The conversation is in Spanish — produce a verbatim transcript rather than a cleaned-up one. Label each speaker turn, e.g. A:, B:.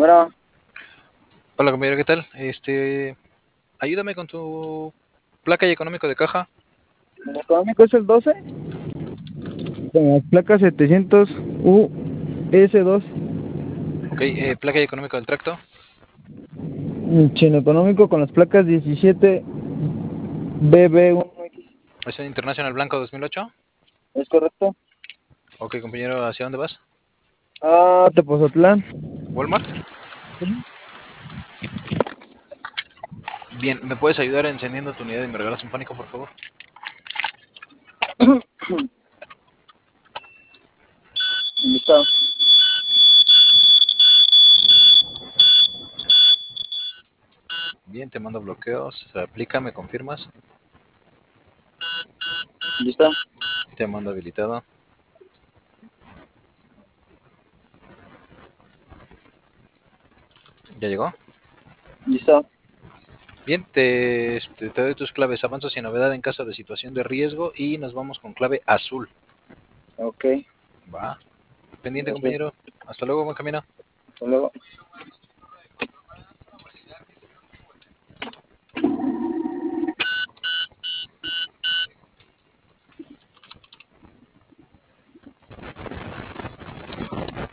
A: Bueno,
B: Hola compañero, ¿qué tal? Este, ayúdame con tu placa y económico de caja.
A: el económico es el doce, con las placas setecientos U S dos.
B: Ok, eh, placa y económico del tracto.
A: Chino económico con las placas diecisiete B B uno X.
B: Es un International Blanco dos mil ocho.
A: ¿Es correcto?
B: Ok compañero, ¿hacia dónde vas?
A: Ah, Tepozotlán.
B: Walmart. Bien, ¿me puedes ayudar encendiendo tu unidad de mi regalo sinfónico, por favor?
A: Listo.
B: Bien, te mando bloqueos, se aplica, ¿me confirmas?
A: Listo.
B: Te mando habilitado. ¿Ya llegó?
A: Listo.
B: Bien, te, este, te doy tus claves, avanzo sin novedad en caso de situación de riesgo y nos vamos con clave azul.
A: Ok.
B: Va. Pendiente
A: Gracias.
B: compañero. Hasta luego, buen camino.
A: Hasta luego.